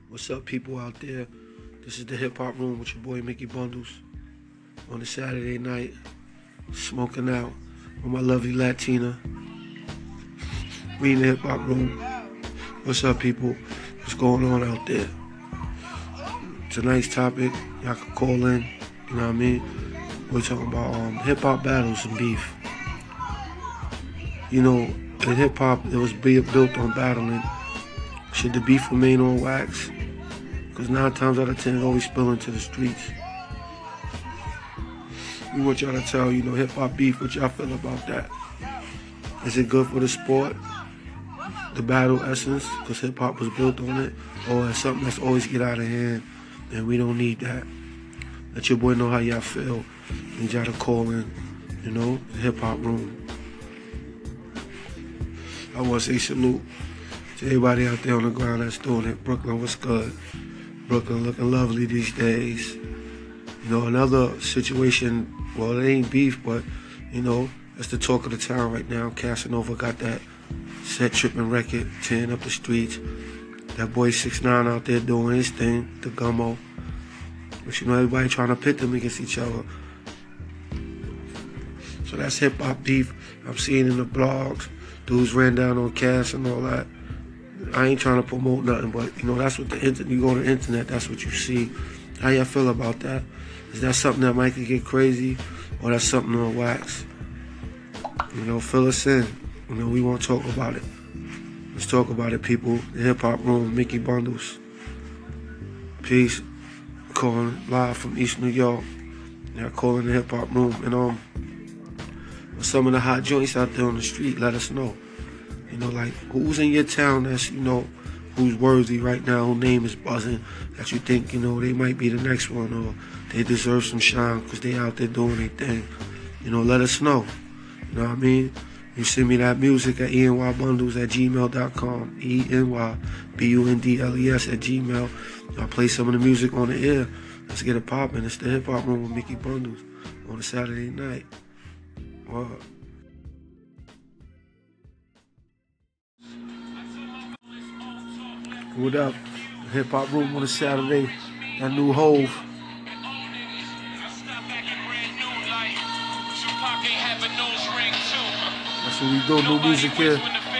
What's up, people out there? This is the Hip Hop Room with your boy Mickey Bundles on a Saturday night, smoking out with my lovely Latina. We in the Hip Hop Room. What's up, people? What's going on out there? Tonight's topic, y'all can call in. You know what I mean? We're talking about hip hop battles and beef. You know, in hip hop, it was built on battling. Should the beef remain on wax? Because 9 times out of 10, it always spill into the streets. We want y'all to tell, hip hop beef, what y'all feel about that. Is it good for the sport? The battle essence, because hip hop was built on it? Or is something that's always get out of hand and we don't need that? Let your boy know how y'all feel. Need y'all to call in, the Hip Hop Room. I want to say salute to everybody out there on the ground that's doing it. Brooklyn, what's good? Brooklyn looking lovely these days. Another situation, well, it ain't beef, but, that's the talk of the town right now. Casanova got that set tripping record, tearing up the streets. That boy 6ix9ine out there doing his thing, the gummo. But everybody trying to pit them against each other. So that's hip hop beef. I'm seeing in the blogs. Dudes ran down on Cass and all that. I ain't trying to promote nothing, but that's what the internet. You go to the internet, that's what you see. How y'all feel about that? Is that something that might get crazy, or that's something on wax? Fill us in. We want to talk about it. Let's talk about it, people. The Hip Hop Room, Mickey Bundles. Peace. Calling live from East New York. Y'all calling the Hip Hop Room, and some of the hot joints out there on the street. Let us know. Like who's in your town that's who's worthy right now, whose name is buzzing, that you think they might be the next one, or they deserve some shine because they out there doing their thing. Let us know. You know what I mean? You send me that music at enybundles@gmail.com, enybundles@gmail. I'll play some of the music on the air. Let's get it popping. It's the Hip Hop Room with Mickey Bundles on a Saturday night. Wow. What up? Hip Hop Room on a Saturday. That new Hove. That's what we do. New music here.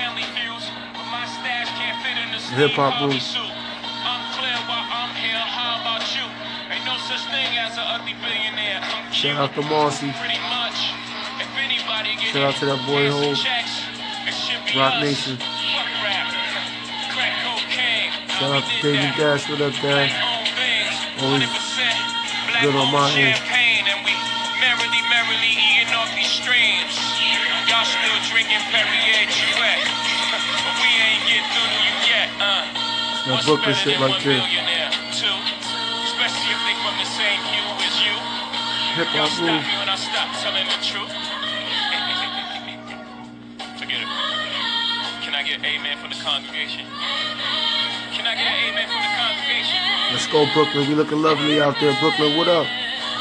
Hip Hop Room. Shout out to Marcy. Shout out to that boy Hove. Rock Nation. Shout out to David Dash. What up, Dash? Always good on my end. Merrily eating off these streams. Y'all still drinking Perrier Jouet, but we ain't get through to you yet. That Brooklyn shit like this. Especially if they from the same hue as you. Hip Hop Room. Stop me when I stop telling the truth. Forget it. Can I get amen from the congregation? Can I get an amen from the congregation? Let's go, Brooklyn. We looking lovely out there. Brooklyn, what up?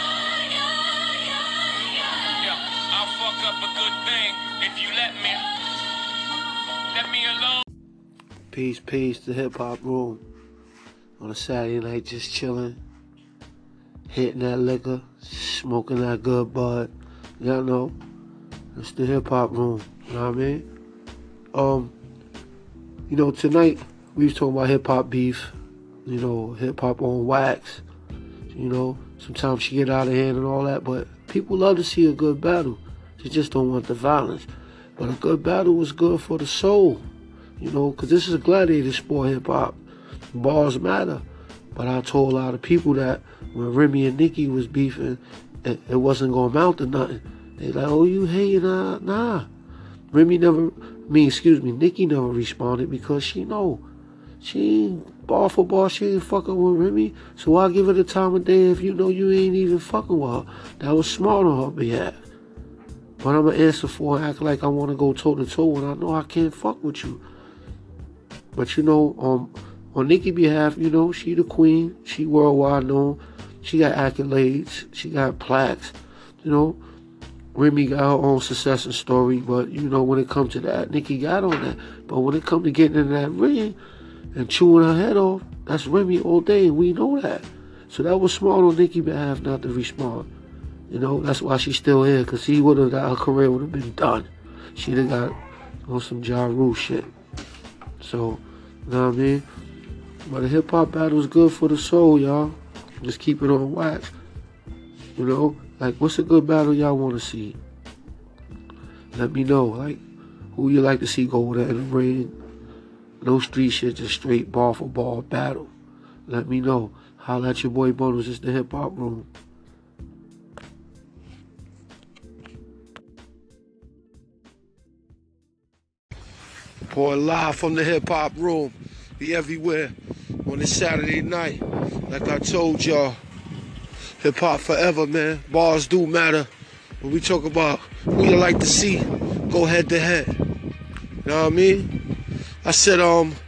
I'll fuck up a good thing if you let me. Let me alone. Peace, the Hip Hop Room. On a Saturday night, just chilling. Hitting that liquor. Smoking that good bud. Y'all know. It's the Hip Hop Room. You know what I mean? Tonight, we was talking about hip hop beef. Hip hop on wax. Sometimes she get out of hand and all that, but people love to see a good battle. They just don't want the violence. But a good battle was good for the soul. Because this is a gladiator sport, hip hop. Bars matter. But I told a lot of people that when Remy and Nicki was beefing, it wasn't going to amount to nothing. They like, oh, you hating? Nah. Nicki never responded because she know. She ain't bar for bar, she ain't fucking with Remy. So why give her the time of day if you know you ain't even fucking with her? That was smart on her behalf. But I'm going to answer for and act like I want to go toe-to-toe when I know I can't fuck with you. But on Nicki's behalf, she the queen. She worldwide known. She got accolades. She got plaques. Remy got her own success and story. But, when it comes to that, Nicki got on that. But when it comes to getting in that ring, and chewing her head off, that's Remy all day, and we know that. So that was smart on Nicki's behalf not to respond. You know, that's why she's still here, because she would have, her career would have been done. She'd have got on some Ja Rule shit. So, you know what I mean? But a hip-hop battle is good for the soul, y'all. Just keep it on wax. You know? Like, what's a good battle y'all want to see? Let me know. Like, who you like to see go there in the ring? No street shit, just straight ball for ball battle. Let me know. Holla at your boy Bonus. It's the Hip Hop Room. Boy, live from the Hip Hop Room. Be everywhere on this Saturday night. Like I told y'all, hip hop forever, man. Bars do matter. When we talk about who you like to see, go head to head. You know what I mean? I said,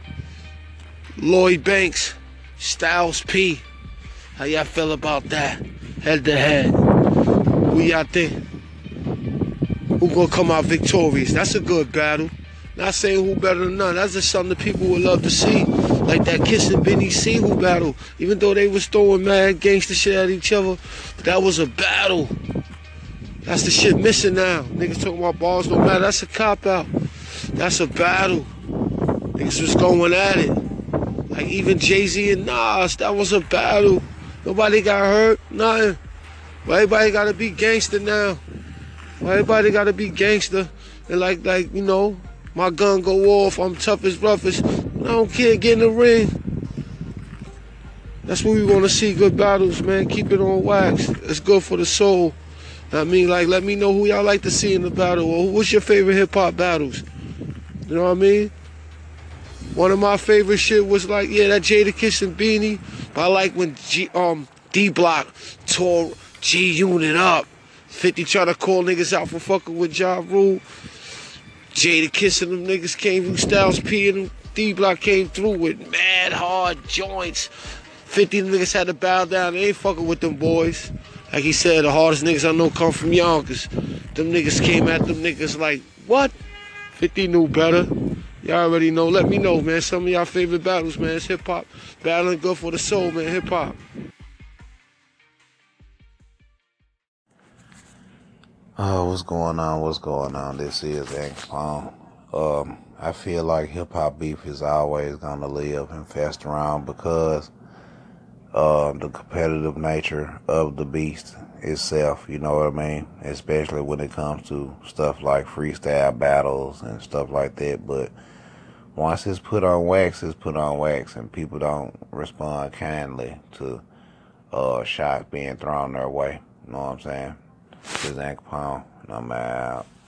Lloyd Banks, Styles P. How y'all feel about that? Head to head. Who y'all think? Who gonna come out victorious? That's a good battle. Not saying who better than none. That's just something that people would love to see. Like that Kiss and Benny Siegel battle. Even though they was throwing mad gangster shit at each other, but that was a battle. That's the shit missing now. Niggas talking about bars don't matter. That's a cop-out. That's a battle. Niggas was going at it. Like even Jay-Z and Nas, that was a battle. Nobody got hurt, nothing. But everybody gotta be gangster now. Everybody gotta be gangster. And like, you know, my gun go off, I'm tough as roughest. I don't care, get in the ring. That's what we want to see, good battles, man. Keep it on wax. It's good for the soul. I mean, like, let me know who y'all like to see in the battle. Or what's your favorite hip-hop battles? You know what I mean? One of my favorite shit was like, yeah, that Jadakiss and Beanie. But I like when D-Block tore G-Unit up. 50 try to call niggas out for fucking with Ja Rule. Jadakiss and them niggas came through, Styles P and D-Block came through with mad hard joints. 50 niggas had to bow down. They ain't fucking with them boys. Like he said, the hardest niggas I know come from Yonkers. Them niggas came at them niggas like, what? 50 knew better. Y'all already know. Let me know, man. Some of y'all favorite battles, man. It's hip-hop. Battling good for the soul, man. Hip-hop. What's going on? What's going on? This is Ink Pong. I feel like hip-hop beef is always going to live and fester around because the competitive nature of the beast itself, you know what I mean? Especially when it comes to stuff like freestyle battles and stuff like that. But once it's put on wax, it's put on wax, and people don't respond kindly to shots being thrown their way. You know what I'm saying? This is Ink Pong, and I'm out.